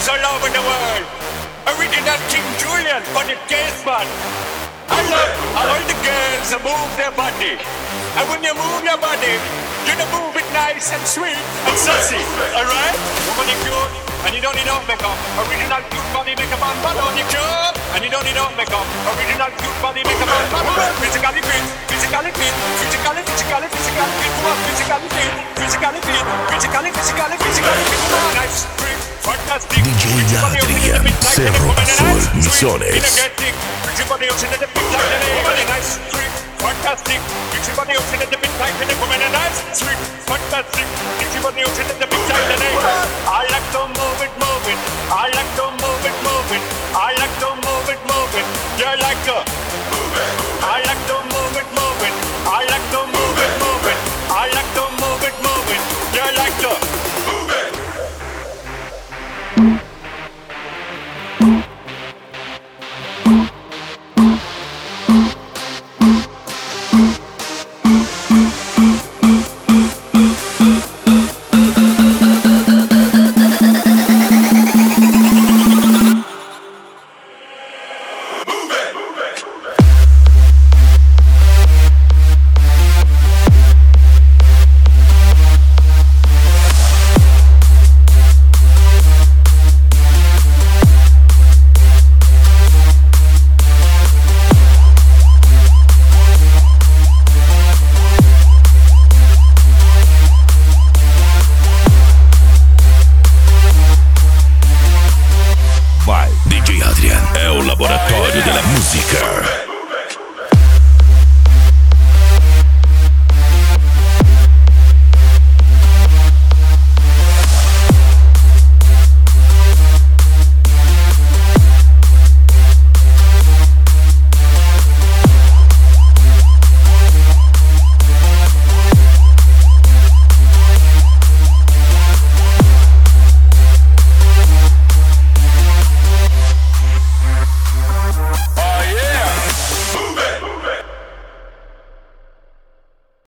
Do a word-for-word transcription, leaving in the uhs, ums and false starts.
girls all over the world. Original King Julian on the case man. I love how all the girls move their body. And when you move your body, you know move it nice and sweet and sassy. Alright? Woman, you cute, and you don't need no makeup. Original cute body make a man bad on you cute, and you don't need no makeup. Original cute body make a man bad on you. Physically fit, physically fit, physically, physically, physically fit, woman, physically fit, physically fit, physically, physically, physically fit, woman, nice, sweet, fantastic. D J Adrian, Cerro Azul, Misiones. Everybody else in the big time today, woman, nice, sweet, fantastic. Everybody else in the big time today, woman, nice, sweet, fantastic. Everybody else in the big time today. I like to move it, move it. I like to move it, move it. I like to move it, move it. You like to move it. I like to move it, move it. I like to move it, move it. I like to move it, move it. You like to move it.